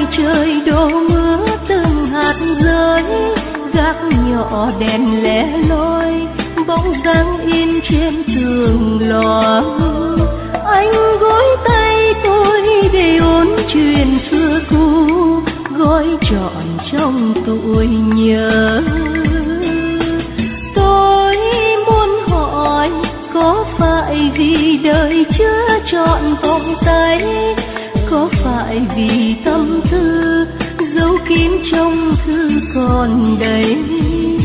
trời đổ mưa từng hạt rơi, gác nhỏ đèn lẻ loi, bóng dáng in trên tường lò. Anh gối tay tôi để ôn chuyện xưa cũ, gói trọn trong tuổi nhớ. Tôi muốn hỏi có phải vì đời chưa trọn vòng tay, có phải vì tâm tư dấu kín trong thư còn đầy.